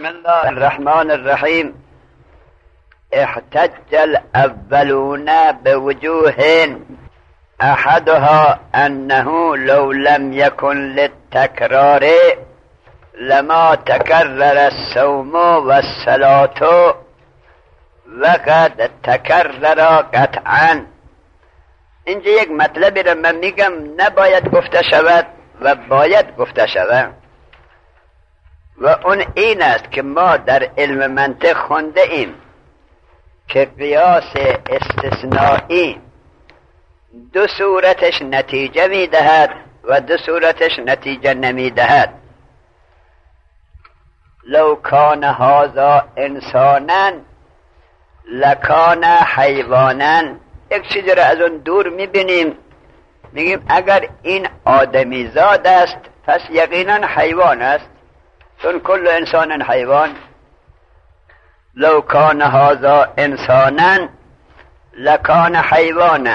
بسم الله الرحمن الرحيم. احتج الأولون بوجوه أحدها أنه لو لم يكن للتكرار لما تكرر الصوم والصلاة وقد تکرر قطعا. اینجا یک مطلبی رو من میگم نباید گفته شود و باید گفته شود، و اون این است که ما در علم منطق خونده ایم که قیاس استثنایی دو صورتش نتیجه میدهد و دو صورتش نتیجه نمیدهد. لو کان هذا انسانا لکان حیوانا. یک چیزی را از اون دور میبینیم میگیم اگر این آدمی زاد است پس یقینا حیوان است، چون کل انسان حیوان. لو کان هذا انسانا لکان حیوانا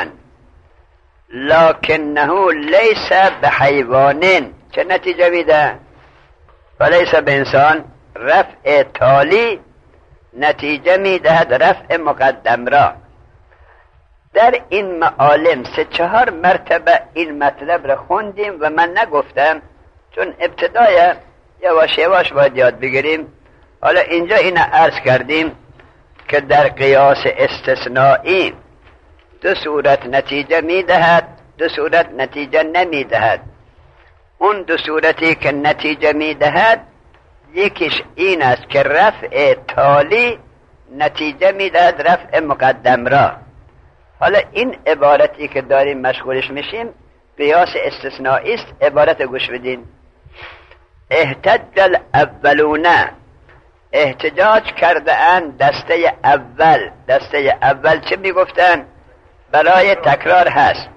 لکنه لیس بحیوان. چه نتیجه میده؟ ولیس بانسان. رفع تالی نتیجه میدهد رفع مقدم را. در این معالم 3-4 مرتبه این مطلب را خوندیم و من نگفتم، چون ابتدای یواش یواش باید یاد بگیریم. حالا اینجا این عرض کردیم که در قیاس استثنایی دو صورت نتیجه میدهد، دو صورت نتیجه نمیدهد. اون دو صورتی که نتیجه میدهد یکیش این است که رفع تالی نتیجه میدهد رفع مقدم را. حالا این عبارتی که داریم مشغولش میشیم قیاس استثنایی است. عبارت گوش بدین. احتج الاولون، احتجاج کرده اند دسته اول. دسته اول چه میگفتن؟ برای تکرار هست.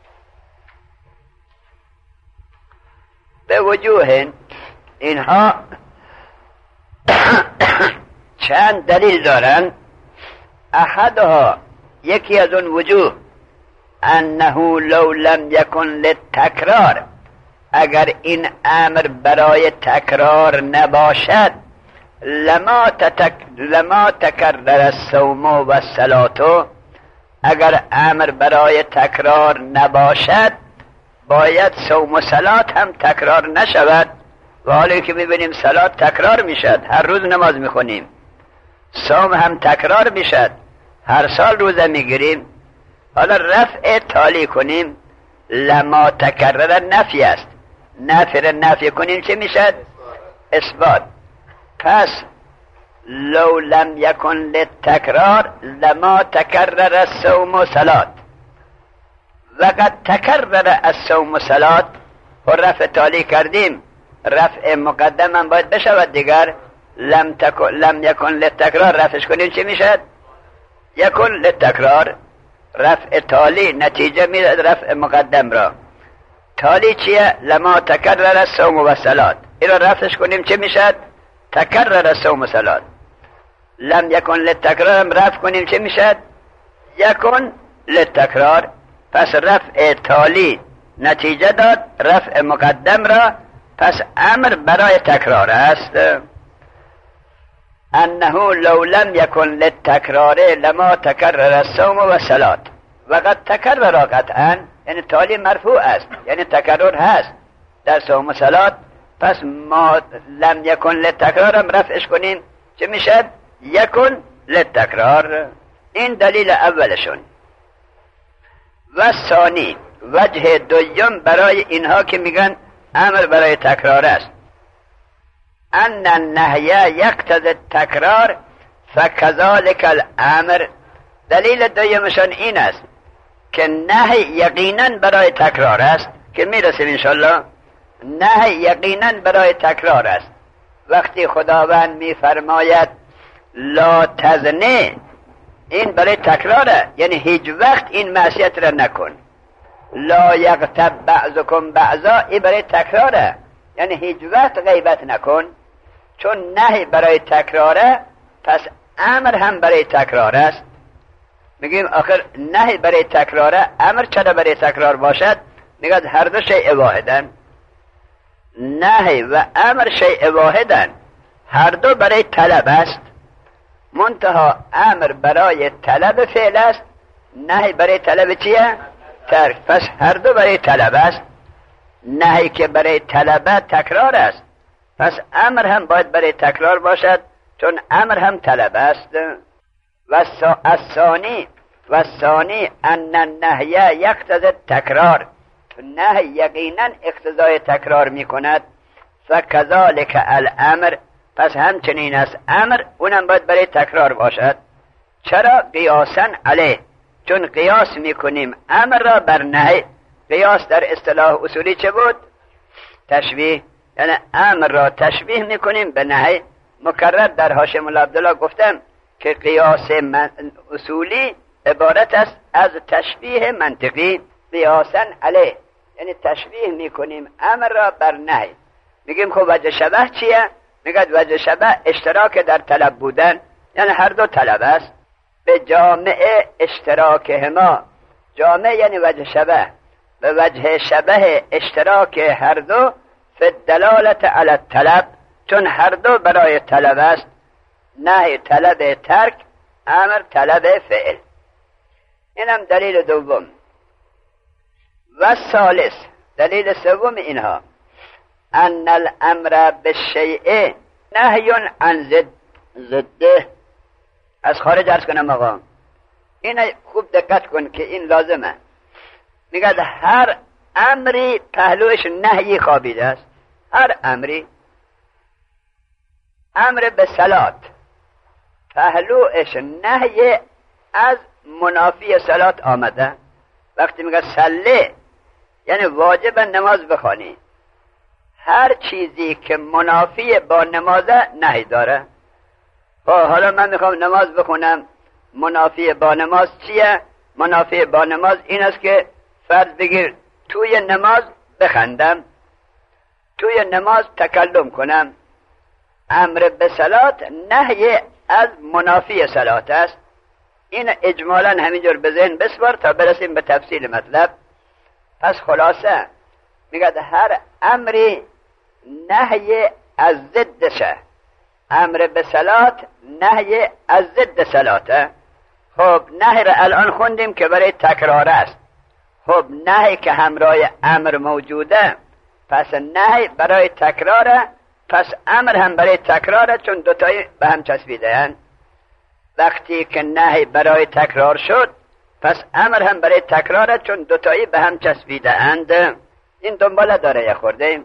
به وجوه اینها چند دلیل دارن. احدها، یکی از اون وجوه، انه لو لم یکن للتکرار، اگر این امر برای تکرار نباشد، لما تکرر الصوم و الصلاة، اگر امر برای تکرار نباشد باید صوم و صلات هم تکرار نشود. و حالا که میبینیم صلات تکرار میشد، هر روز نماز میخونیم. صوم هم تکرار میشد، هر سال روزه میگیریم. حالا رفع تالی کنیم، لما تکرر نفی است. نفی را نفی کنیم چه میشد؟ اثبات. پس لو لم یکن للتکرار لما تکرر الصوم و صلات وقد تکرر الصوم و صلات. و رفع تالی کردیم، رفع مقدم هم باید بشود دیگر. لم یکن للتکرار رفعش کنیم چه میشد؟ یکن للتکرار. رفع تالی نتیجه میدهد رفع مقدم را. تالی چیه؟ لما تکرر الصوم و صلات. این را رفعش کنیم چه میشد؟ تکرر الصوم و صلات. لم یکن للتکرار هم رفع کنیم چه میشد؟ یکن للتکرار. پس رفع تالی نتیجه داد رفع مقدم را، پس امر برای تکرار است. انه لو لم یکن للتکرار لما تکرر الصوم و صلات وقد تکرر قطعا، یعنی تالی مرفوع است، یعنی تکرر هست در صوم و صلات. پس ما لم یکن للتکرار هم رفعش کنیم چه میشد؟ یکن للتکرار. این دلیل اولشون. و ثانی، وجه دوم برای اینها که میگن امر برای تکرار است، ان النهی یقتضی التکرار فکذلک الامر. دلیل دومشان این است که نهی یقینا برای تکرار است، که میرسیم انشالله. نهی یقینا برای تکرار است. وقتی خداوند میفرماید لا تزنی، این برای تکراره، یعنی هیچ وقت این معصیت را نکن. لا یغتب بعضکم بعضا، این برای تکراره، یعنی هیچ وقت غیبت نکن. چون نهی برای تکراره پس امر هم برای تکرار است. میگیم آخر نهی برای تکراره، امر چرا برای تکرار باشد؟ میگه هر دو شیء واحدن. نهی و امر شیء واحدن. هر دو برای طلب است، منتها امر برای طلب فعل است، نهی برای طلب چیه؟ ترک. پس هر دو برای طلب است. نهی که برای طلب تکرار است، پس امر هم باید برای تکرار باشد، چون امر هم طلب است. و الثانی ان النهی یقتضی تکرار، نهی یقینا اقتضای تکرار می کند. فکذالک الامر، پس همچنین است امر، اونم باید برای تکرار باشد. چرا؟ قیاسا علیه، چون قیاس می کنیم امر را بر نهی. قیاس در اصطلاح اصولی چه بود؟ تشبیه، یعنی امر را تشبیه می کنیم به نهی. مکرر در حاشیه مولا عبدالله گفتم که قیاس اصولی عبارت است از تشبیه منطقی. قیاسا علیه یعنی تشبیه می کنیم امر را بر نهی. میگیم خب وجه شبه چیه؟ میگد وجه شبه اشتراک در طلب بودن، یعنی هر دو طلب است. به جامع اشتراکهما، جامع یعنی وجه شبه، به وجه شبه اشتراک هر دو فی الدلالت علی الطلب، چون هر دو برای طلب است. نهی طلب ترک، امر طلب فعل. اینم دلیل دوم. و ثالث، دلیل سوم اینها، ان الامر بالشیء نهی عن ضده. از خارج عرض کنم آقا، این خوب دقت کن که این لازمه. میگه هر امری پهلوش نهی خوابیده است. هر امری، امر به صلات پهلوش نهی از منافی صلات آمده. وقتی میگه صلی یعنی واجب نماز بخوانی، هر چیزی که منافی با نمازه نهی داره. حالا من میخوام نماز بخونم، منافی با نماز چیه؟ منافی با نماز این است که فرض بگیر توی نماز بخندم، توی نماز تکلم کنم. امر به صلات نهی از منافی صلات است. این اجمالا همینجور به ذهن بسپار تا برسیم به تفصیل مطلب. پس خلاصه میگه هر امری نهی از ضدشه. امر به صلات نهی از ضد صلاته. خب نهی را الان خوندیم که برای تکرار است. خب نهی که همراه امر موجوده، پس نهی برای تکراره، پس امر هم برای تکراره، چون دوتایی به هم چسبیده هستند. وقتی که نهی برای تکرار شد، پس امر هم برای تکراره، چون دوتایی به هم چسبیده اند. این دنباله داره یه خورده.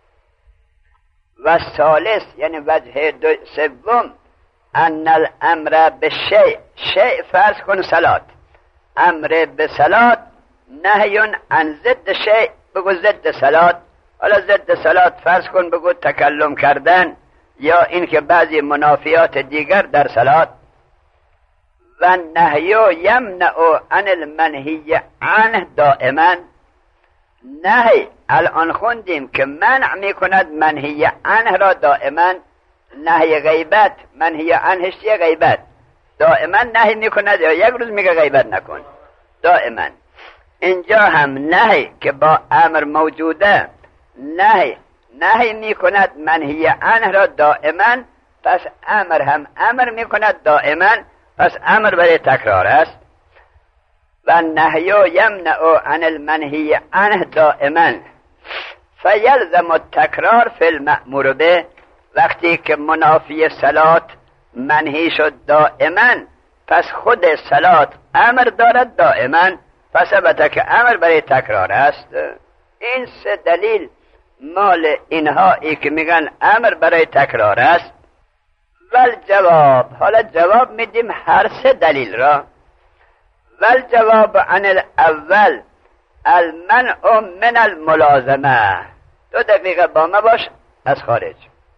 و ثالث یعنی وجه سوم، ان الامر بالشیء، شیء فرض کن صلات، امر به صلات نهی عن ضد شیء، بگو ضد صلات. حالا ضد صلات فرض کن بگو تکلم کردن، یا این که بعضی منافیات دیگر در صلات. و نهی یمنع عن المنهی عنه دائما، نهی الان خوندیم که منع می کند منهی عنه را دائما. نهی غیبت، منهی عنهش چیه؟ غیبت. دائما نهی می کند، یا یک روز میگه غیبت نکن، دائما. اینجا هم نهی که با امر موجوده، نهی می کند منهی عنه را دائما، پس امر هم امر می کند دائما، پس امر برای تکرار است. و نهی یمنع عن المنهی عنه دائما فیلزم التکرار فی المأمور به. وقتی که منافی صلات منهی شد دائما، پس خود صلات امر دارد دائما، پس البته که امر برای تکرار است. این سه دلیل مال اینهایی که میگن امر برای تکرار است. والجواب، حالا جواب میدیم هر سه دلیل را. والجواب عن الاول المنع من الملازمه. 2 دقیقه با ما باش از خارج.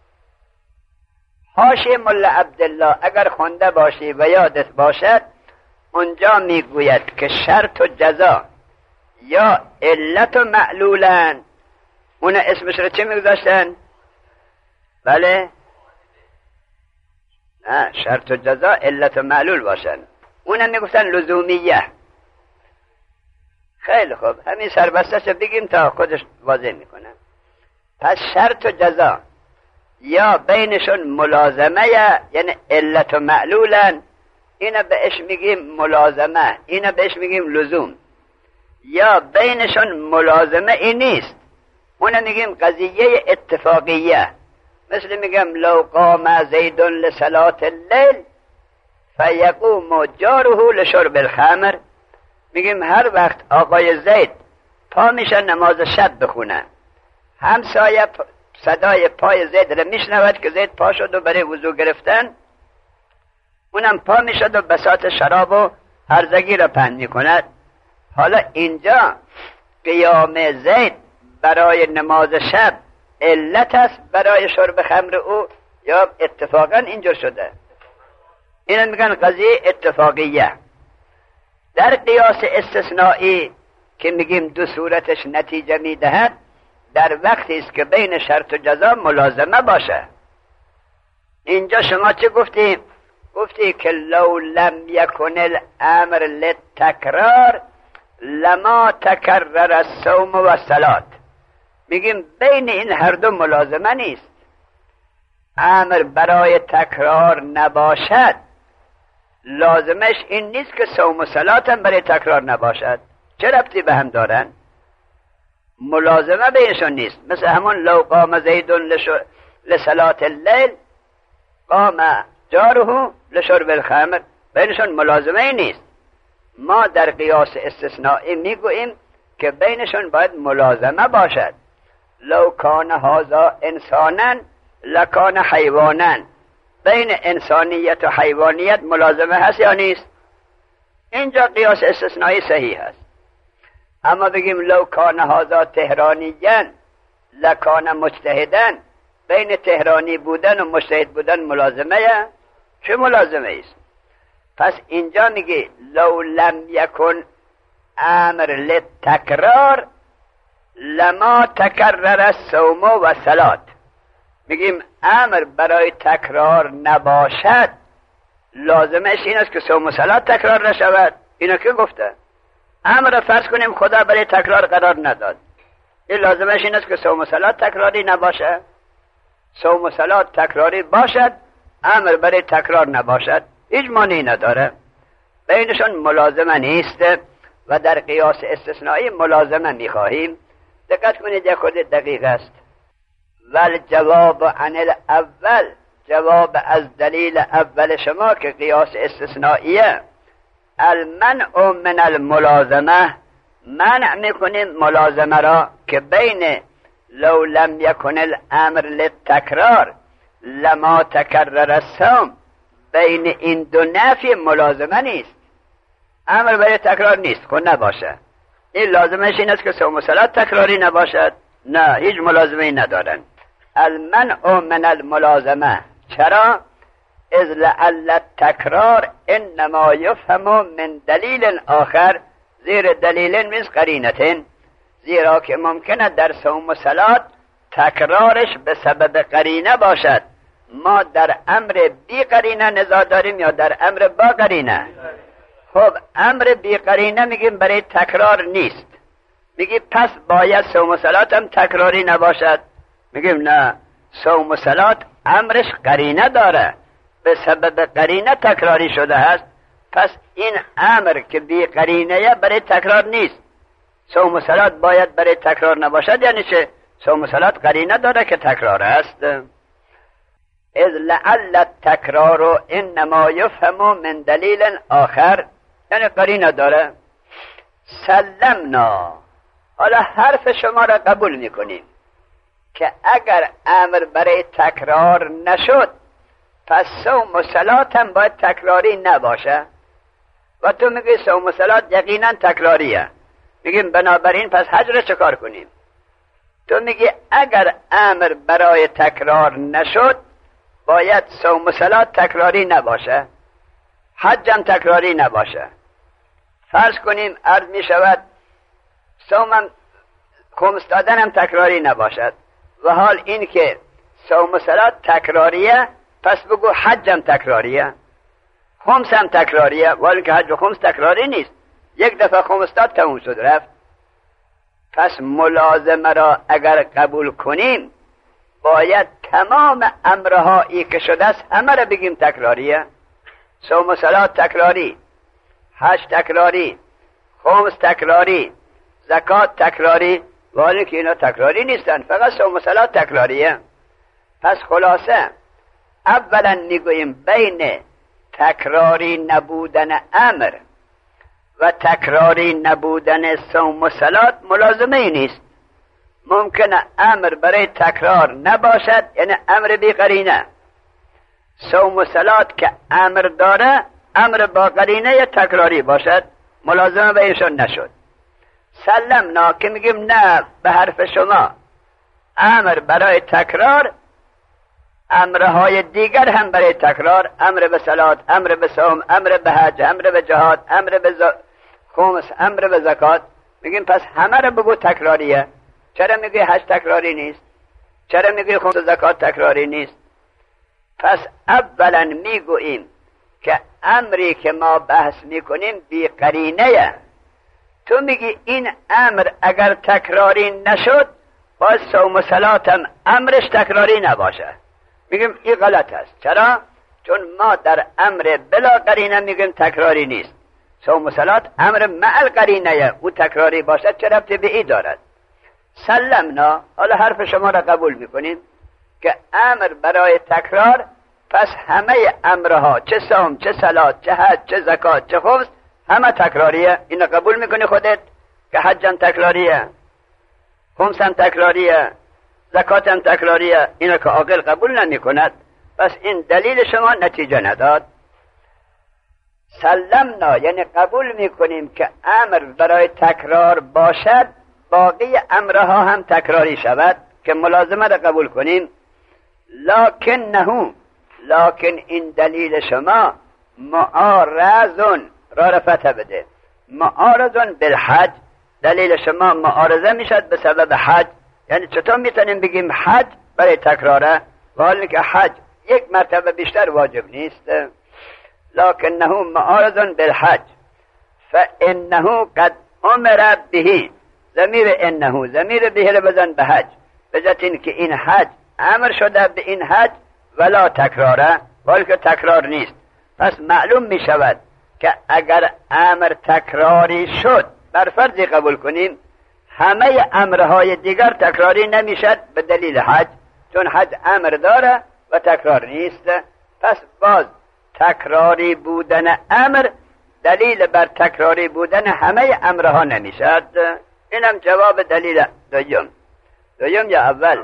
حاشیه مولا عبدالله اگر خونده باشی و یادت باشد، اونجا میگوید که شرط و جزا یا علت و معلولن. اون اسمش رو چه میگذاشتن؟ بله؟ نه، شرط و جزا علت و معلول باشن. اونم میگفتن لزومیه. خیلی خوب، همین سربستش بگیم تا خودش واضح میکنه. پس شرط و جزا یا بینشون ملازمه، یعنی علت و معلولن، اینا بهش میگیم ملازمه، اینا بهش میگیم لزوم. یا بینشون ملازمه این نیست، اونو میگیم قضیه اتفاقیه. مثل میگم لو قام زید لصلاة اللیل فیقوم جاره لشرب الخمر. میگیم هر وقت آقای زید پا میشه نماز شب بخونه، همسایه صدای پای زید رو میشنود که زید پا شد و برای وضو گرفتن، اونم پا میشد و بساط شراب و هرزگی را پهن میکند. حالا اینجا قیام زید برای نماز شب علت است برای شرب خمر او یا اتفاقا اینجور شده؟ اینو میگن قضیه اتفاقیه. در قیاس استثنایی که میگیم دو صورتش نتیجه میدهد، در وقتی است که بین شرط و جزا ملازمه باشه. اینجا شما چه گفتی؟ گفتی که لو لم یکن الامر للتکرار لما تکرر الصوم و الصلاة. میگیم بین این هر دو ملازمه نیست. امر برای تکرار نباشد، لازمش این نیست که صوم و صلات هم برای تکرار نباشد. چه ربطی به هم دارن؟ ملازمه بینشون نیست. مثل همون لو قام زید لصلاة اللیل قام جاره لشرب الخمر، بینشون ملازمه ای نیست. ما در قیاس استثنایی میگوییم که بینشون باید ملازمه باشد. لو کان هذا انسانا لکان حیوانا. بین انسانیت و حیوانیت ملازمه هست یا نیست؟ اینجا قیاس استثنایی صحیح هست. اما بگیم لو کان هذا تهرانیا لکان مجتهدا، بین تهرانی بودن و مجتهد بودن ملازمه؟ چه ملازمه است؟ پس اینجا میگه لو لم یکن امر للتکرار لما تکرر الصوم و الصلاة. میگیم امر برای تکرار نباشد، لازمش این است که صوم و صلات تکرار نشود. اینو که گفته؟ امر فرض کنیم خدا برای تکرار قرار نداد، این لازمش این است که صوم و صلات تکراری نباشه. صوم و صلات تکراری باشد، امر برای تکرار نباشد، هیچ مانعی نداره. بینشون ملازمه نیست و در قیاس استثنایی ملازمه میخواهیم. دقت کنید، یک خود دقیق است. ول جواب عن الاول، جواب از دلیل اول شما که قیاس استثنائیه، المنع من الملازمه، منع میکنیم ملازمه را که بین لو لم یکن الامر للتکرار لما تکرر الصوم، بین این دو نفی ملازمه نیست. امر برای تکرار نیست، خود نباشه. این لازمش این است که صوم و صلات تکراری نباشد؟ نه، هیچ ملازمه ندارن. المنع من الملازمه. چرا؟ اذ لعل التکرار انما یفهم من دلیل آخر، زیر دلیل نیست قرینتین، زیرا که ممکنه در صوم و صلات تکرارش به سبب قرینه باشد. ما در امر بی قرینه نزاع داریم یا در امر با قرینه؟ خب امر بی قرینه میگیم برای تکرار نیست، میگیم پس باید صوم و صلات هم تکراری نباشد. میگیم نه، صوم و صلات امرش قرینه داره، به سبب قرینه تکراری شده هست. پس این امر که بی قرینه برای تکرار نیست. صوم و صلات باید برای تکرار نباشد، یعنی چه؟ صوم و صلات قرینه داره که تکرار است. اذ لعل التکرار انما یفهم من دلیل آخر، یعنی قرینه داره. سلمنا، حالا حرف شما را قبول میکنیم که اگر امر برای تکرار نشد پس صوم و صلات هم باید تکراری نباشه. و تو میگی صوم و صلات یقینا تکراریه، میگیم بنابراین پس حج را چه کار کنیم؟ تو میگی اگر امر برای تکرار نشد باید صوم و صلات تکراری نباشه، حج هم تکراری نباشه. فرض کنیم عرض میشود صوم خمس دادن هم تکراری نباشد، و حال این که صوم و صلات تکراریه پس بگو حج هم تکراریه، خمس هم تکراریه، ولی که حج و خمس تکراری نیست، یک دفعه خمس داد تموم شد رفت. پس ملازمه را اگر قبول کنیم باید تمام امرهایی که شده است همه را بگیم تکراریه. صوم و صلات تکراری، حج تکراری، خمس تکراری، زکات تکراری، ولی که اینا تکراری نیستن، فقط صوم و صلات تکراریه. پس خلاصه اولا میگوییم بین تکراری نبودن امر و تکراری نبودن صوم و صلات ملازمه ای نیست. ممکنه امر برای تکرار نباشد، یعنی امر بی قرینه. صوم و صلات که امر داره، امر با قرینه تکراری باشد، ملازمه به ایشان نشد. سلمنا که میگیم نه به حرف شما، امر برای تکرار، امرهای دیگر هم برای تکرار، امر به صلات، امر به صوم، امر به حج، امر به جهاد، امر به خمس، امر به زکات، میگیم پس همه رو بگو تکراریه. چرا میگی حج تکراری نیست؟ چرا میگی خمس و زکات تکراری نیست؟ پس اولا میگوییم که امری که ما بحث میکنیم بی قرینه. تو میگی این امر اگر تکراری نشد باید صوم و صلات هم امرش تکراری نباشه. میگیم این غلط است. چرا؟ چون ما در امر بلا قرینه میگیم تکراری نیست. صوم و صلات امر مع القرینه، او تکراری باشد چه ربطی به این دارد؟ سلمنا، حالا حرف شما را قبول میکنیم که امر برای تکرار، پس همه امرها چه صوم، چه صلات، چه حج، چه زکات، چه خمس همه تکراریه. اینو قبول میکنی خودت که حجم تکراریه، خمسم تکراریه، زکاتم تکراریه؟ اینو که عاقل قبول نمیکند، پس این دلیل شما نتیجه نداد. سلمنا یعنی قبول میکنیم که امر برای تکرار باشد، باقی امرها هم تکراری شود که ملازمه را قبول کنیم. لکن این دلیل شما معارضون را رفته بده، معارضون بالحج، دلیل شما معارضه میشد به سبب حج. یعنی چطور میتونیم بگیم حج برای تکراره و حالی که حج یک مرتبه بیشتر واجب نیست؟ لکنه معارضون بالحج فانه قد امر به، ضمیر انه ضمیر به رو بزن به حج، بجت این که این حج امر شده به این حج ولا تکراره، ولی که تکرار نیست. پس معلوم می شود که اگر امر تکراری شد، بر فرضی قبول کنیم همه امرهای دیگر تکراری نمیشد به دلیل حج، چون حج امر داره و تکرار نیست. پس باز تکراری بودن امر دلیل بر تکراری بودن همه امرها نمیشد. اینم جواب دلیل دویم یا اول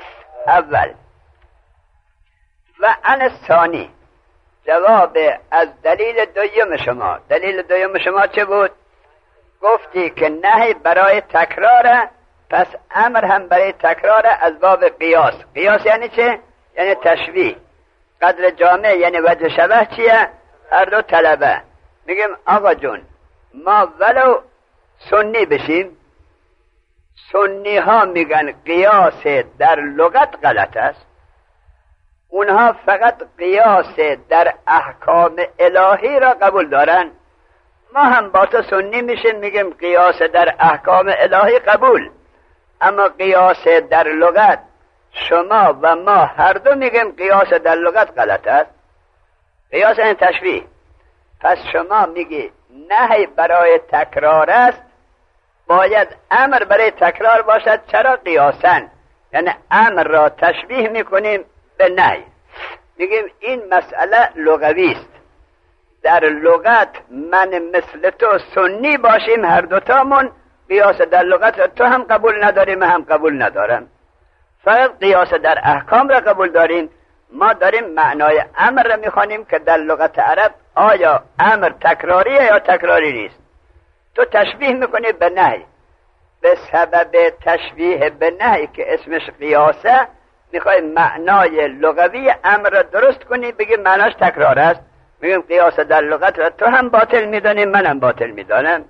و عن الثانی، جواب از دلیل دویم شما. دلیل دویم شما چه بود؟ گفتی که نهی برای تکراره، پس امر هم برای تکراره از باب قیاس. قیاس یعنی چه؟ یعنی تشبیه. قدر جامع یعنی وجه شبه چیه؟ هر دو طلبه. میگیم آقا جون ما ولو سنی بشیم، سنی ها میگن قیاس در لغت غلط است، اونها فقط قیاس در احکام الهی را قبول دارن. ما هم با تو سنی میشیم میگیم قیاس در احکام الهی قبول، اما قیاس در لغت شما و ما هر دو میگیم قیاس در لغت غلط است. قیاس این تشبیه. پس شما میگی نهی برای تکرار است، باید امر برای تکرار باشد. چرا؟ قیاسن، یعنی امر را تشبیه میکنیم به نهی. میگیم این مسئله لغوی است. در لغت من مثل تو سنی باشیم هر دوتامون، قیاس در لغت تو هم قبول نداریم من هم قبول ندارم، فقط قیاس در احکام را قبول داریم. ما داریم معنای امر را میخوانیم که در لغت عرب آیا امر تکراریه یا تکراری نیست. تو تشبیه میکنی به نهی، به سبب تشبیه به نهی که اسمش قیاسه میخوای معنای لغوی امر را درست کنی، بگی معناش تکرار است. میگیم قیاس در لغت را تو هم باطل میدانی منم باطل میدانم.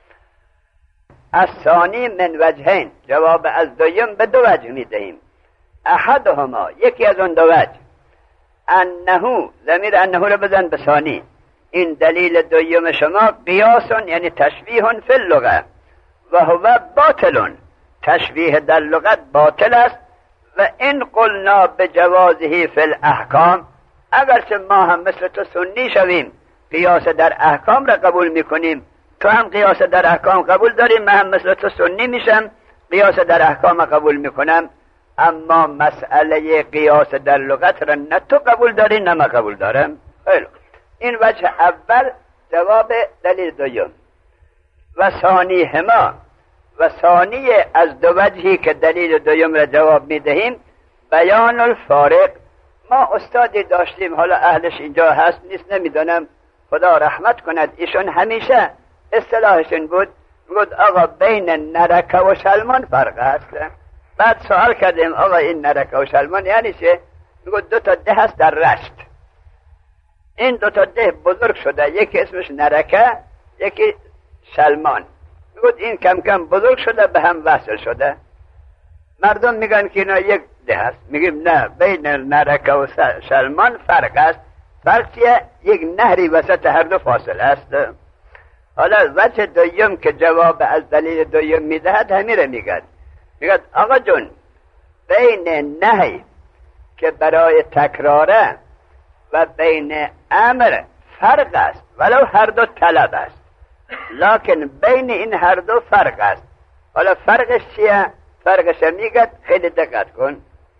الثانی من وجهین، جواب از دویم به دو وجه میدهیم. احدهما، یکی از اون دو وجه، انه، ضمیر انه رو بزن به ثانی، این دلیل دویم شما قیاسون یعنی تشبیهون فی اللغه و هو باطلون، تشبیه در لغت باطل است و این قلنا به جوازه فی الاحکام، اگرچه ما هم مثل تو سنی شویم قیاس در احکام را قبول میکنیم، تو هم قیاس در احکام قبول داریم، من هم مثل تو سنی میشم قیاس در احکام قبول میکنم، اما مسئله قیاس در لغت را نه تو قبول داری نه من قبول دارم. خیلی این وجه اول جواب دلیل دوم. و ثانی هما، و ثانی از دو وجهی که دلیل دوم را جواب میدهیم، بیان الفارق. ما استادی داشتیم، حالا اهلش اینجا هست نیست نمیدونم، خدا رحمت کند، ایشون همیشه اصطلاحشون بود آقا بین نرکه و شلمان فرق هست. بعد سوال کردیم آقا این نرکه و شلمان یعنی چه؟ میگود دو تا ده هست در رشت، این دو تا ده بزرگ شده، یکی اسمش نرکه یکی شلمان. میگود این کم کم بزرگ شده به هم وصل شده. مردم میگن که اینا یک ده هست، میگیم نه، بین نرکه و شلمان فرق است. فرق چیه؟ یک نهری وسط هر دو فاصله است. حالا وجه دویم که جواب از دلیل دویم میدهد همیره میگد آقا جون بین نهی که برای تکراره و بین امر فرق است، ولو هر دو طلب است، لکن بین این هر دو فرق است. حالا فرقش چیه؟ فرقش میگد، خیلی دقت کن.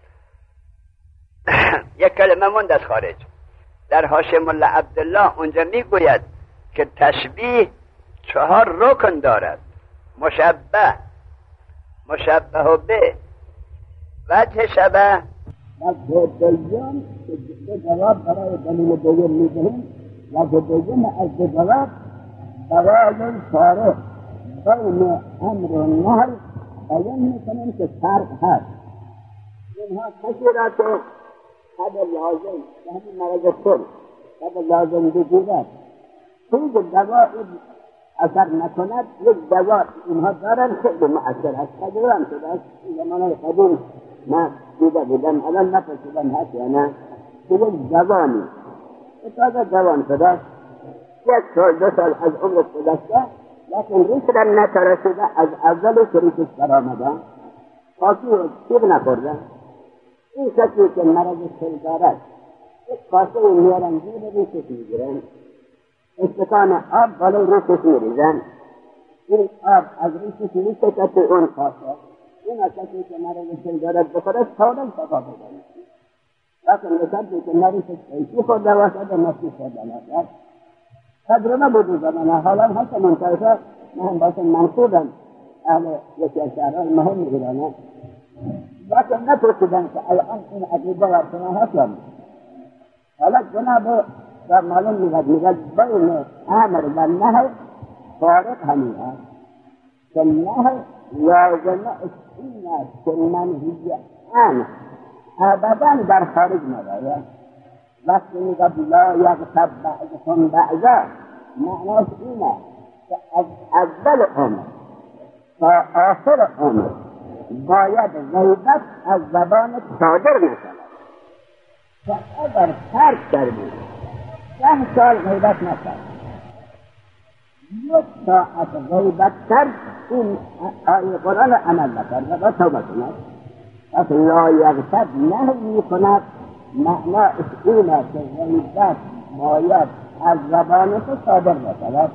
یک کلمه موند از خارج در حاشیه ملا عبدالله اونجا میگوید که تشبیه 4 رکن دارد: مشبه، مشبه به، وجه شبه، وجه دویم که جواب برای دلیل دویم میدهیم. وجه دویم از جواب برای فارق بین امر و نهی بیان میکنیم که فرق هست. اینها کسی را که حد لازم به همین مرض کل حد لازم بگیرد توی دواء اثر نکند، یک دواء اینها دارن خیلی مؤثر است. تجربه هم شده است، این زمانه قدیم من دیده بودم، الان نپرسیدم هست یا نه، که یک جوانی تازه جوان شده است، 1 سال 2 سال از عمرش گذشته، لیکن ریش را نترسیده، از اول که ریشش برآمده خاکی و تیغ نخورده. این کسی که مرض سل دارد یک کاسه میارن زیر ریشش میگیرن، استکان آب بالای ریشش میریزن، این آب از ریشش میشه که اون کاسه، این کسی که مرض سل دارد بخورد فوراً شفا پیدا میشه. لیکن کسی که مرضش ایسی خورده باشد و نفسی خورده باشد، تجربه بود زمانه، حالا هست منتظر من باشم منصوبم اهل یکی از شهرهای مهم ایرانه، لیکن نپرسیدن که الان این عقیده و شما هستم. حالا جناب در معلوم میگد بین امر و نهی فارق همین هست که نهی لازمه این است که منهی امر ابدا در خارج نباید. وقتی میگد لا یغتب بعضکم بعضا، معناش اینه که از اول عمر تا آخر عمر باید غیبت از زبان صادر نشود. که اگر ترک کردی 10 سال غیبت نکرد، 1 ساعت غیبت کرد، این آیه قرآن عمل نکرد و توبه کند. پس لا یغتب نهی میکند، معناش اینه که غیبت باید از زبان تو صادر نشود.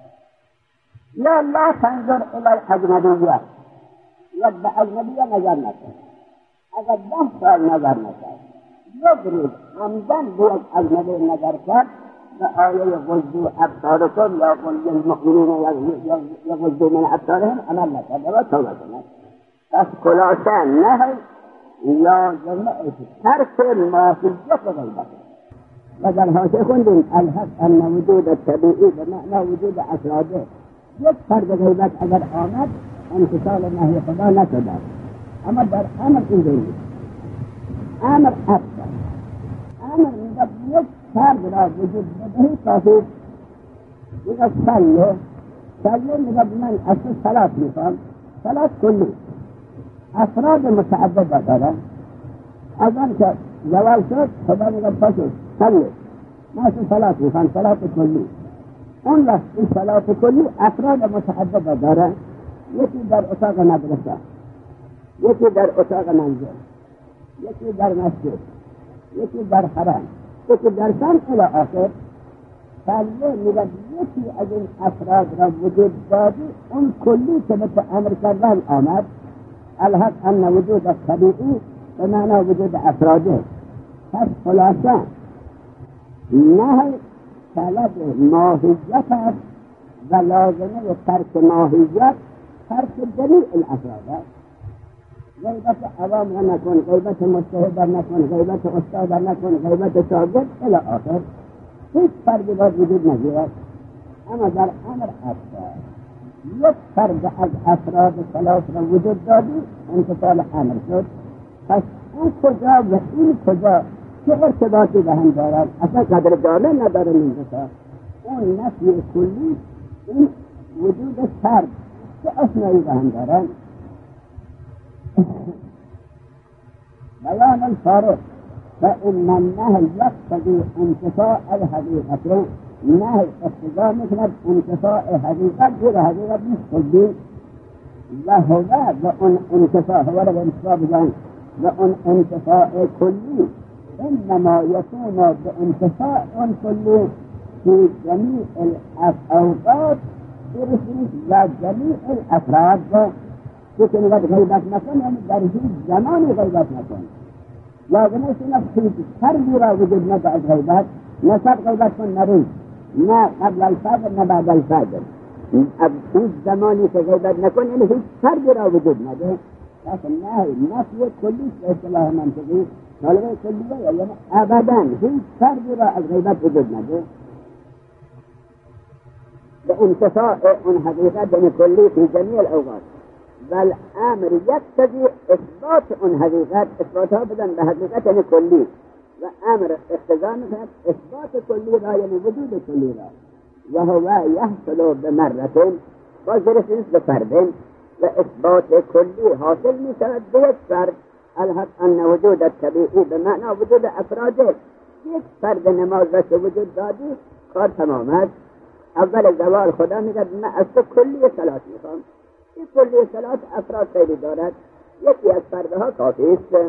لا تنظر الی الاجنبیه، یا به اجنبیه نظر نکن. اگر 10 سال نظر نکرد، یک روز عمدن به یک اجنبی نظر کرد، به آیه غضوا ابصارکم یا قل للمؤمنین یغضوا من ابصارهم عمل نکرد و توبه کند. پس خلاصه نهی لازمه ترک ما فی الجسد غیبت. و در حاشیه خوندیم الحق ان وجود طبیعی به معنی وجود افراده. یک فرد غیبت اگر آمد امتثال نهی خدا نشده، اما در امر اینجا نیست. امر افضل، امر میگه یک فرد را وجود بدهی کافی. میگه سلو میگه من اصلا صلات میخوام، صلات کلی افراد متعدد داره. از آن که زوال شد خدا میگه پاشو سلو، من اصلا صلات میخوام، صلات کلی. اون وقت این صلات کلی افراد متعدد داره، یکی در اتاق مدرسه، یکی در اتاق منزل، یکی در مسجد، یکی در حرم، یکی در شام الی آخر. فلوه میگه یکی از این افراد را وجود دادی، اون کلی که به امر کردن آمد. الحق ان وجود طبیعی به معنی وجود افراده. پس خلاصه نهی طلب ماهیت است و لازمه ترک ماهیت ترک جمیع الافراد است. غیبت عوام را نکن، غیبت مجتهد را نکن، غیبت استاد را نکن، غیبت شاگرد الی آخر. هیچ فردی باید وجود نگیرد. اما در امر اکثر یک فرد از افراد ثلاث را وجود دادی، انتصال امر شد. پس اون کجا و این کجا چه ارتباطی به هم دارد؟ اصلا قدر داره نداره انتصال. اون نفی کلی، این وجود فرد چه اصنایی به هم دارد؟ بیان الفارق فإن النهي يقتضي انتفاء الحقيقة. نهي اقتضا میکند انتفاء حقیقت غیر حقیقت نیست و هو و اون انتفاء هو را به انتفاء بجان و اون انتفاء کلی انما یکون به انتفاء اون کلی في جمیع الاوقات و جمیع الافراد. که نگاه غیبت نکن یعنی در هیچ زمانی غیبت نکن. لازمه شما هیچ فردی را وجود نده از غیبت. نه سب غیبت کن نریز، نه قبل الفجر نه بعد الفجر. هیچ زمانی که غیبت نکن یعنی هیچ فردی را وجود نده. لیکن نفی کلی به اصطلاح منطقی طالبه کلیه یعنی ابدا هیچ فردی را از غیبت وجود نده. به انتفاع اون حقیقت یعنی کلی فی جمیع الاوقات. والامر یقتضی اثبات اون حقیقت. اثبات ها بدن به حقیقت یعنی کلی و امر اقتضا میکند اثبات کلی را یعنی وجود کلی را. و هو یحصل بمرة باز درست نیست به فردین و اثبات کلی حاصل میشود به یک فرد. الحق ان وجود طبیعی به معنی وجود افراده. یک فرد نماز را که وجود دادی کار تمام است. اول زوال خدا میگه من از تو کلی صلات میخوام. این کلی صلات افراد خیلی دارد، یکی از فردها کافی است.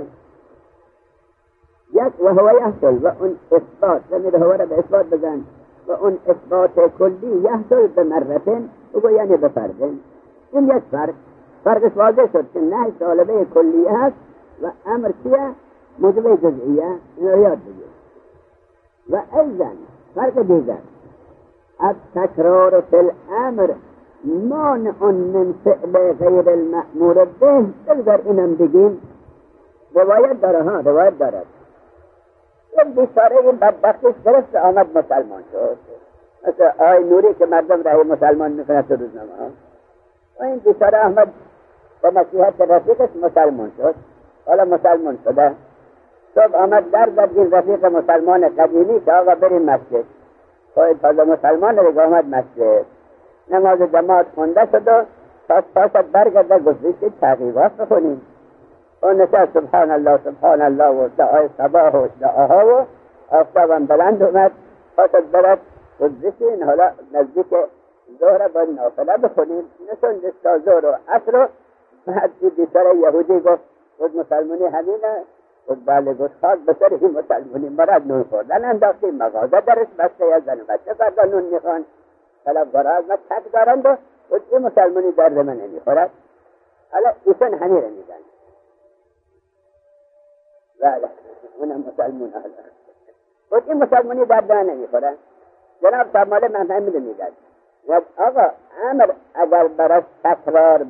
یک و هو یحصل و اون اثبات زمین هو را به اثبات بزن و اون اثبات کلی یحصل به مرتين و یعنی به فردین. این یک فرق واضح شد که نه طالبه کلیه هست و امر چیه؟ موجبه جزئیه. این رو یاد بگیر. و ایضا فرق دیگر التکرار فی الامر مانع من فعل غیر المأمور به. بذار اینم بگیم روایت دارد یک بیچاره این بدبختش درست آمد مسلمان شد. مثل آی نوری که مردم راه مسلمان میکنه تو روزنامه ها. و این بیچاره آمد با نصیحت رفیقش مسلمان شد. حالا مسلمان شده صبح آمد در این رفیق مسلمان قدیمی که آقا بریم مسجد. خواهد تازه مسلمان دیگه آمد مسجد، نماز جماعت خونده شد و پاست برگرده گذشت تحقیقات بخونیم. اون نشد سبحان الله و دعای صباح و دعاها و آفتابم بلند اومد پاست برد گذشتین. حالا نزدیک ظهر با نافله بخونیم. نشوندش تا ظهر و عصر و بعد بیچاره یهودی گفت مسلمانی همینه؟ گفت بله. گفت خاک بسر این مسلمانی مرد نون خوردن انداختیم، مغازه درش بسته یا زن و بچه فردا نون میخوان، طلبگارا از ما تک دارند و این مسلمانی در من نمیخورد. حالا ایسان همین رو میگن بله اونم مسلمان حالا این مسلمانی در من نمیخورد. جناب ساماله من همین رو میگن. آقا امر اگر برای تکرار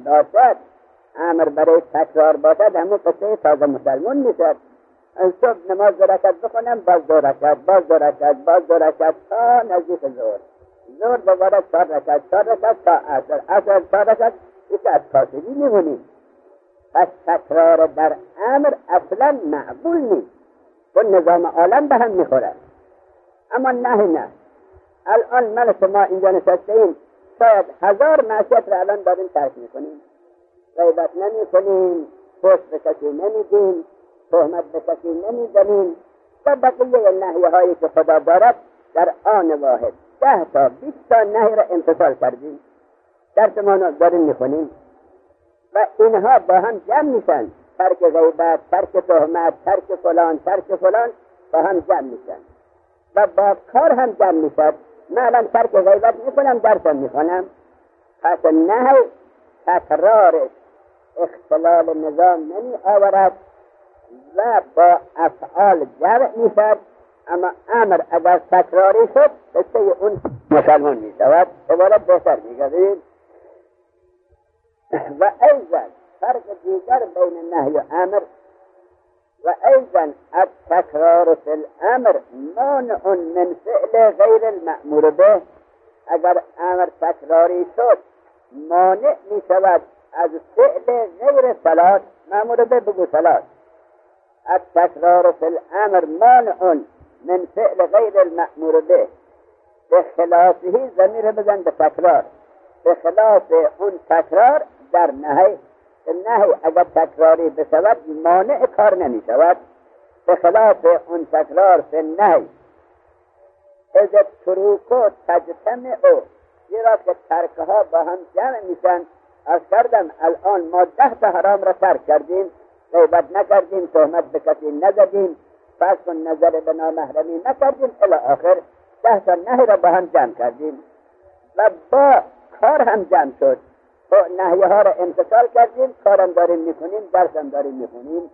باشد همون قصه تازه مسلمان میشد. صبح نماز 2 رکعت بخونم، باز 2 رکعت تا نزدیک ظهر دوباره 4 رکعت تا عصر 4 رکعت ایسا از کاسبی میمونیم. پس تکرار در امر اصلا معقول نیست، چون نظام عالم به هم میخوره. اما نه الان من شما اینجا نشستیم شاید 1000 معصیت را الان داریم ترک میکنیم. غیبت نمی کنیم، پشت به کسی نمیدیم، تهمت به کسی نمیزنیم و بقیه نهیه هایی که خدا دارد در آن واحد 10 تا 20 تا نهی را امتثال کردیم، درسمان را داریم میکنیم و اینها با هم جمع میشن. ترک غیبت، ترک تهمت، ترک فلان با هم جمع میشن و با کار هم جمع میشد. من الان ترک غیبت میکنم، درسم میخونم، پس نهی تکرارش اختلال نظام نمی آورد و با افعال جمع میشد. اما امر اگر تکراری شد قصه اون مسلمان میشود. عبارت بهتر میگذارید. و ایضا فرق دیگر بین نهی و امر و ایضا التکرار فی الامر مانع من فعل غیر المأمور به. اگر امر تکراری شد مانع می شود از فعل غیر صلات. مأمور به بگو صلات. التکرار فی الامر مانع من فعل غیر المأمور به. به خلافه ضمیر بزن به تکرار، به خلاف اون تکرار در نهی. نهی اگر تکراری بشود مانع کار نمی شود. به خلاف اون تکرار فی النهی اذ التروک تجتمع، زیرا که ترکها با هم جمع میشن. از کردم الان ما 10 تا حرام را ترک کردیم، غیبت نکردیم، تهمت به کسی نزدیم، فرض کن نظر به نامحرمی نکردیم، الی آخر 10 تا نهی را با هم جمع کردیم و با کار هم جمع شد. نهی ها را امتثال کردیم، کارم داریم میکنیم، درسم داریم میکنیم.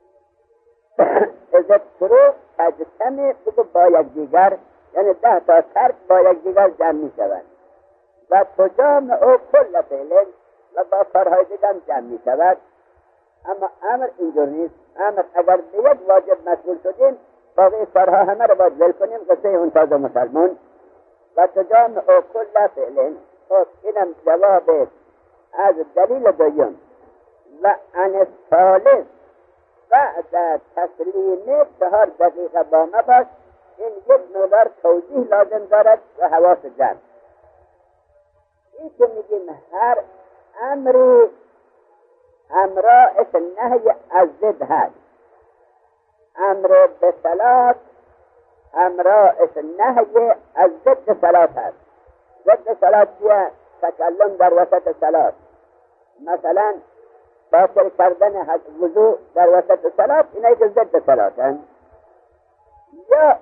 از التروک تجتمع بگو با یک دیگر، یعنی 10 تا ترک با یک دیگر جمع میشوند. و تجامع او کل فعل و با کارهای دیگر جمع میشود. اما امر اینجور نیست. امر اگر به یک واجب مشغول شدیم باقی کارها همه رو باید ول کنیم. قصه اون تازه مسلمان. و تجامع او کل فعل. خب اینم جواب از دلیل دویم. و عن الثالث بعد تسلیم 4 دقیقه با ما باش. این یک مقدار توضیح لازم دارد و حواس جمع. این که میگیم هر امری امرائش نهی از ضد هست. امر به صلات امرائش نهی از ضد صلات هست. ضد صلات چیه؟ تکلم در وسط صلات، مثلا باطل کردن وضو در وسط صلات، اینایی که ضد صلات هست. یا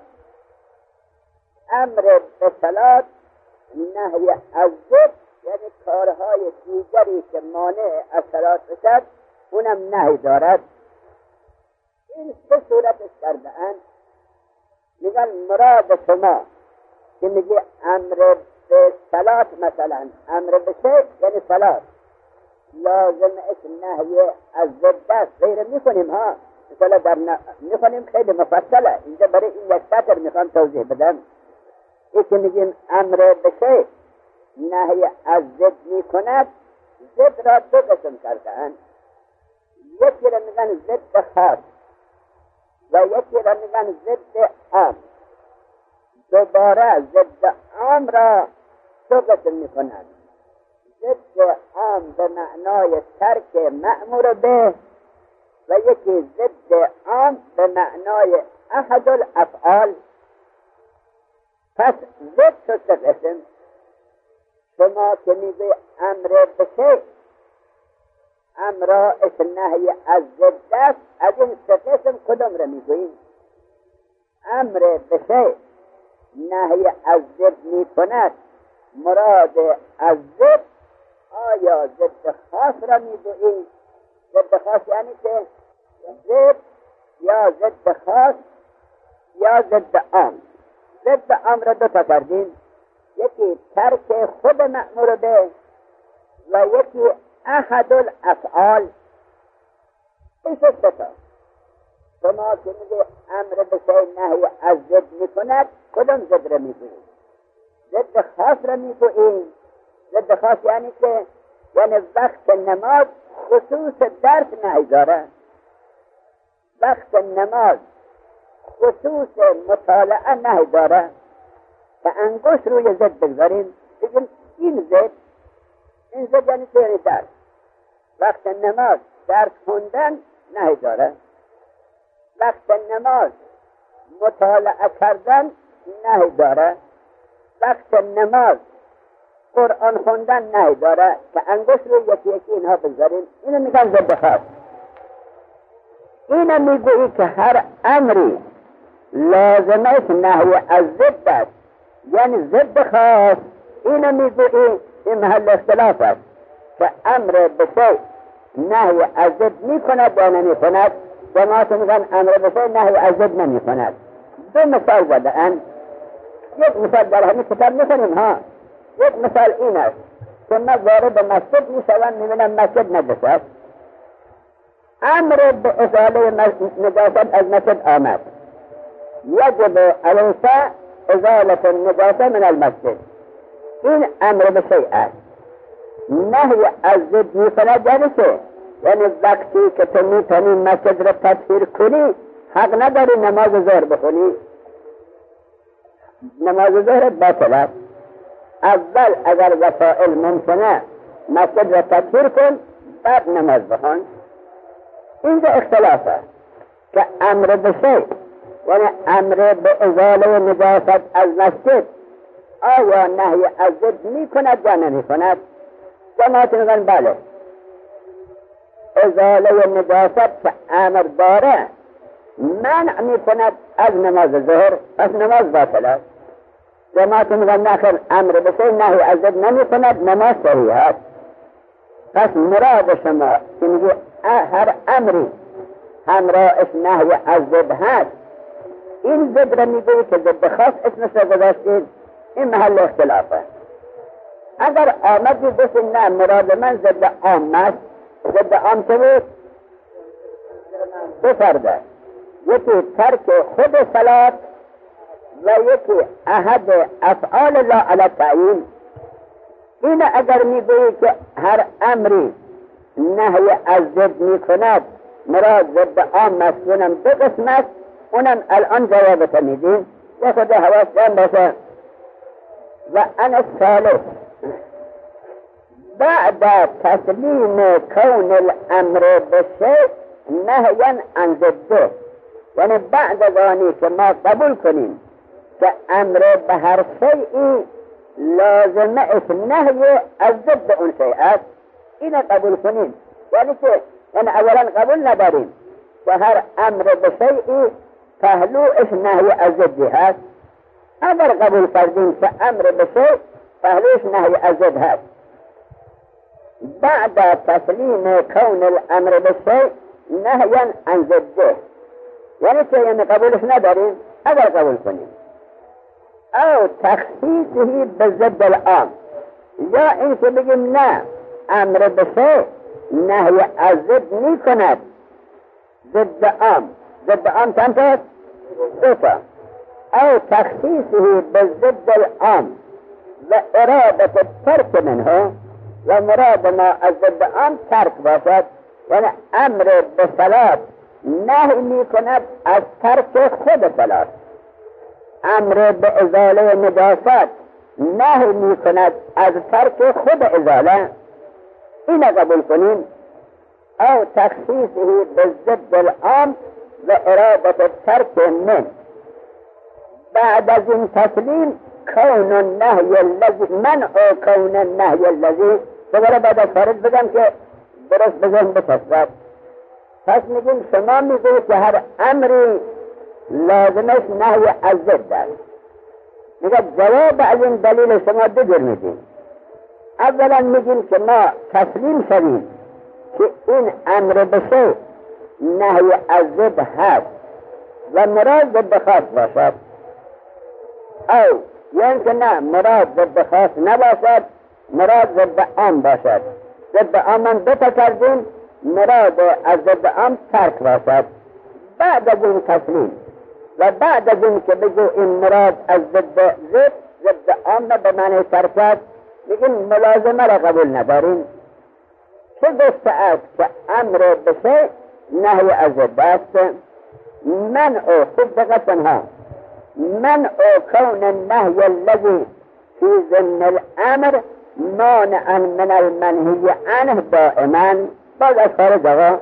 امر به صلات نهی از ضد، یعنی کارهای دیگری که مانع از صلات بشد اونم نهی دارد. این 3 صورتش کرده‌اند. میگن مراد شما که میگه امر به صلات، مثلا امر به شیء یعنی صلات، لازمش نهی از ضد است. غیر میکنیم ها، مثلا در میکنیم خیلی مفصله، اینجا برای این یک سطر میخوام توضیح بدم. این که میگیم امر به شیء نهی از ضد میکند، ضد را 2 قسم کرده‌اند. یکی را میگن ضد خاص و یکی را میگن ضد عام. دوباره ضد عام را 2 قسم میکنند. ضد عام به معنای ترک مأمور به و یکی ضد عام به معنای احد الافعال. پس ضد شد 3 قسم. شما که میگه امر بشه امرائش نهی از ضد است، از این 3 قسم کدام را میگوییم؟ امر بشه نهی از ضد میکند، مراد از ضد آیا ضد خاص را میگوییم؟ ضد خاص یعنی که ضد یا ضد خاص یا ضد عام. ضد عام را 2 تا کردیم، یکی ترک خود مأمور به و یکی احد الافعال. این 3 تا. شما که میگه امر به شیء نهی از ضد میکند، کدام ضد را میگوییم؟ ضد خاص را میگوییم. ضد خاص یعنی که یعنی وقت نماز خصوص درس نهی داره، وقت نماز خصوص مطالعه نهی داره. که انگشت روی ضد بگذاریم بگیم این ضد، این ضد یعنی چه؟ درس. وقت نماز درس خوندن نهی داره، وقت نماز مطالعه کردن نهی داره، وقت نماز قرآن خوندن نهی داره. که انگشت روی یکی یکی اینها بگذاریم، اینو میگن ضد خاص. این میگویی که هر امری لازمش نهی از ضد است، یعنی ضد خاص. این میگویی این محل اختلاف است که امر به شیء نهی از ضد میکند یا نمیکند. جماعت میگن امر به شیء نهی از ضد نمیکند. دو مثال زدن. یک مثال در همین کتاب میکنیم ها. یک مثال این است که ما وارد مسجد میشوم میبینم مسجد نجس است. امر به ازاله نجاست از مسجد آمد. یجب علیک ازالة النجاسه من المسجد. این امر به شیء است. نهی از ضد میکند یعنی چه؟ یعنی وقتی که تو میتونی مسجد را تطهیر کنی حق نداری نماز ظهر بخونی. نماز ظهر باطل است. اول اگر وسائل ممکنه مسجد را تطهیر کن بعد نماز بخون. اینجا اختلاف است که امر به شیء یعنی امر به ازاله نجاست از مسجد آیا نهی از ضد میکند یا نمیکند؟ جماعت میگن بله، ازاله نجاست که امر داره منع میکند از نماز ظهر، پس نماز باطل است. جماعت میگن نخیر، امر به شیء نهی از ضد نمیکند، نماز صحیح است. پس مراد شما که میگه هر امری همراهش نهی از ضد هست، این ضد را میگوی که ضد خاص اسمش را گذاشتید، این محل اختلاف است. اگر آمدی بسید نه مراد من ضد عام است، ضد عام چه بود؟ دو فرده، یکی ترک خود صلات و یکی احد افعال لا علی تعیین. این اگر میگویی که هر امری نهی از ضد میکند مراد ضد عام است، اونم دو قسم است، اونم الان جوابت میدیم یا خود حواس جمع باشه. و انا الثالث بعد تسلیم کون الامر بشیء نهیا عن ضده، یعنی بعد از آنی که ما قبول کنیم که امر به هر شیئی لازمه اش نهی از ضد اون شیء است، این قبول کنیم. یعنی که یعنی اولا قبول نداریم که هر امر به شیئی پهلوش نهی از ضدی هست. اگر قبول کردیم که امر به شیء پهلوش نهی از ضد هست، بعد تسلیم کون الامر به شیء نهیا عن ضده، یعنی که یعنی قبولش نداریم. اگر قبول کنیم او تخصیصه به ضد العام، یا این که بگیم نه امر به شیء نهی از ضد می کند، ضد عام. ضد عام چند است؟ دو تا. او تخصیصه به ضد العام و اراده ترک منه، و مراد ما از ضد عام ترک باشد، یعنی امر به صلات نهی می کند از ترک خود صلات، امر به ازاله نجاست نهی می کند از ترک خود ازاله. این قبول کنیم. او تخصیصه به ضد العام و اراده ترک من. بعد از این تسلیم کون النهی الذی منع کون النهی الذی، دوباره بعد از خارج بگم که درست بزن بچسبد. پس میگیم شما میگوید که هر امری لازمش نهی از ضد است. میگه جواب از این دلیل شما دو جور میدیم. اولا میگیم که ما تسلیم شدیم که این امر به شیء نهی از ضد هست و مراد ضد خاص باشد، او یعنی که نه مراد ضد خاص نباشد، مراد ضد عام باشد. ضد عام دو تا کردیم، مراد از ضد عام ترک باشد. بعد از این تسلیم و بعد از این که بگو این مراد از ضد عام به معنی ترک است، میگیم ملازمه را قبول نداریم. چه گفته است که امر به شیء نهی از ضد است؟ منع، خوب دقت ها، منع کون النهی الذی فی ضمن الامر مانعا من المنهی عنه دائما. باز از خارج آقا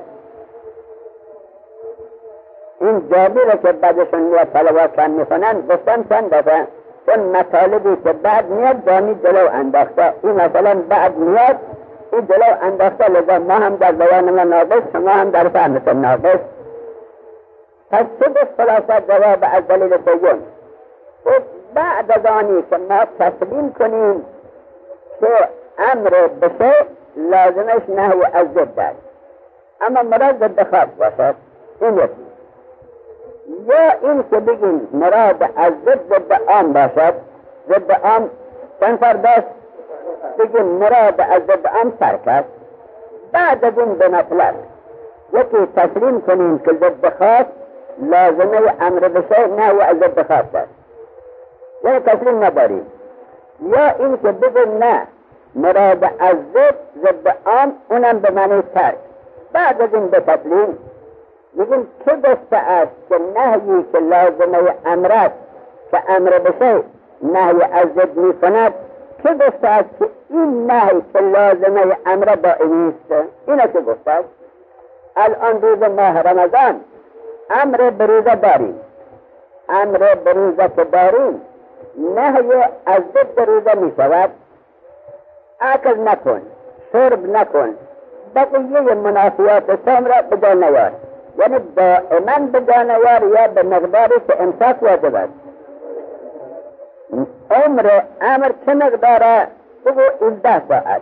این جابی را که بعدشون میاد طلبا کم میکنن گفتن چند دفعه، چون مطالبی که بعد میاد دامی جلو انداخته، این مثلا بعد میاد این جلو انداخته، لذا ما هم در بیان ما ناقص، شما هم در فهمتون ناقص. پس چه به خلاصه جواب از دلیل دوم؟ بعد از آنی که ما تسلیم کنیم که امر بشه لازمش نهی از ضد است، اما مراد ضد خاص باشد، این یکی. یا این که بگیم مراد از ضد عام باشد، ضد عام چند فرد است؟ بگیم مراد از ضد عام ترک است. بعد از این به مطلب یکی تسلیم کنیم که ضد خاص لازمه امر بشه نهی از ضد خاص است، یعنی تسلیم نداریم. یا این که بگیم نه مراد از ضد عام اونم به معنی ترک. بعد از این به تسلیم میگیم که گفته است که نهیی که لازمه امر است که امر بشه نهی از ضد می کند، که گفته است که این نهی که لازمه امر دائمی است؟ اینه که گفته است. الان روز ماه رمضان امر به روزه داریم، امر به روزه که داریم نهی از ضد روزه می شود. اکل نکن، شرب نکن، بقیه منافیات صوم را به جا نیار، یعنی دائما به جا نیار یا به مقداری که امساک واجب است. امر چه مقداره؟ بگو 17 ساعت.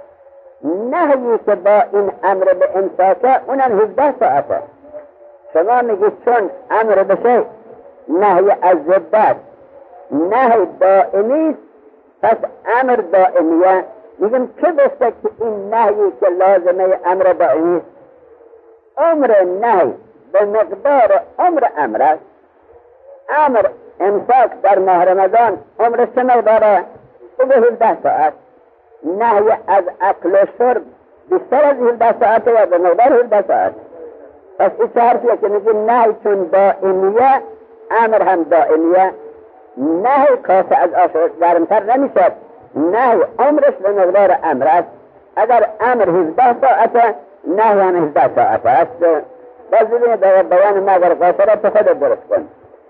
نهیی که با این امر به امساکه اونم 17 ساعته. شما میگید چون امر بشه نهی از ضد است، نهی دائمی، پس امر دائمیه. میگم چه گفته که این نهی که لازمه امر دائمی است؟ امر نهی به مقدار امر است. امر امساک در ماه رمضان عمر چه مقداره؟ بگو 17 ساعت. نهی از اکل و شرب بیشتر از 17 ساعت یا به مقدار 17 ساعت. پس این چه حرفیه که میگیم نهی چون دائمیه امر هم دائمیه. نهی کاسه از آش گرمتر نمیشد، نهی عمرش به مقدار امر است. اگر امر 17 ساعته نهی هم 17 ساعت است. باز ببینید بیان ما در قاصره تو خود درست کن.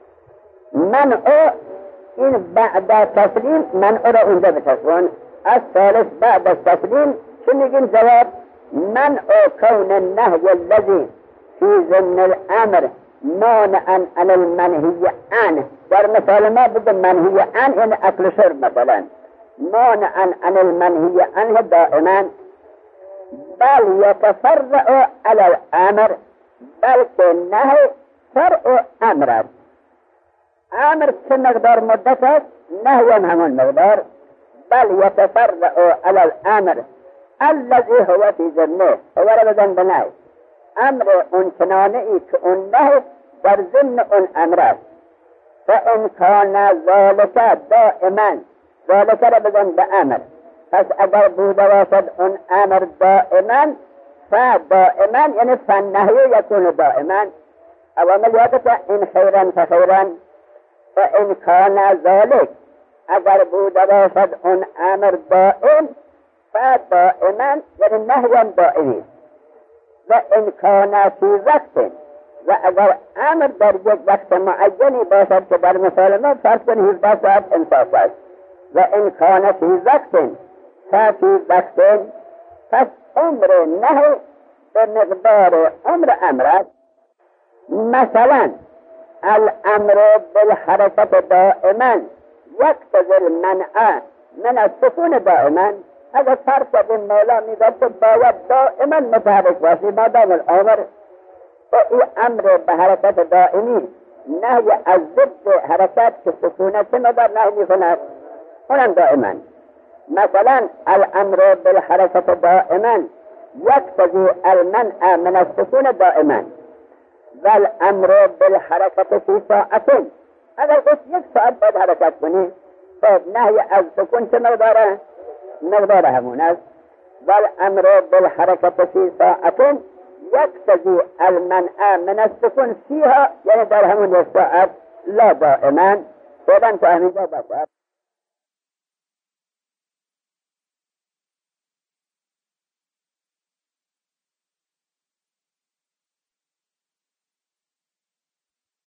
منع این بعد تسلیم منع را اونجا بتصفون. از ثالث بعد از تسلیم چه میگیم جواب؟ منع کون النهی الذی فی ضمن الامر مانعا عن المنهی عنه. در مثال ما بگه منهی عنه یعنی اکل شرب مثلا، مانعا عن المنهی عنه دائما، بل یتفرع علی الامر، بلکه نهی فرع امر است. امر چه مقدار مدت است؟ نهی همون مقدار. بل یتفرع علی الامر الذی هو فی ضمنه، هو را بزن به نهی. امر اون چنانه ای که اون نهی در ضمن اون امر است. فان کان ذلک دائما، ذلک را بزن به امر، پس اگر بوده باشد اون امر دائما، فدائما یعنی فالنهی یکون دائما. اوامل یادت این خیرا فخیرا. فان کان ذلک، اگر بوده باشد اون امر دائم، فدائما یعنی نهی دائمی. و ان کان فی وقت، و اگر امر در یک وقت معینی باشد که در مثال ما فرض کنید 17 ساعت امساک است، و ان کان فی وقت فی وقت، پس عمر نهی به مقدار امر است. مثلا الامر بالحرکت دائما یقتضی المنع من السکون دائما. اگر فرض کنیم مولا میگه تو باید دائما متحرک باشی مادام الامر، و این امر به حرکت دائمی نهی از ضد حرکت که سکونت چه مقدار نهی میکند؟ اونم دائما. مثلا الامر بالحرکت دائما یقتضی المنع من السکون دائما، و الامر بالحرکت فی ساعت، اگر گفت 1 ساعت باید حرکت کنی، خب نهی از سکون چه مقداره؟ مقدار همون است. و الامر بالحرکت فی ساعت یقتضی المنع من السکون فیها، یعنی در همون 1 ساعت لا دائما. خودم تا همینجا باشد.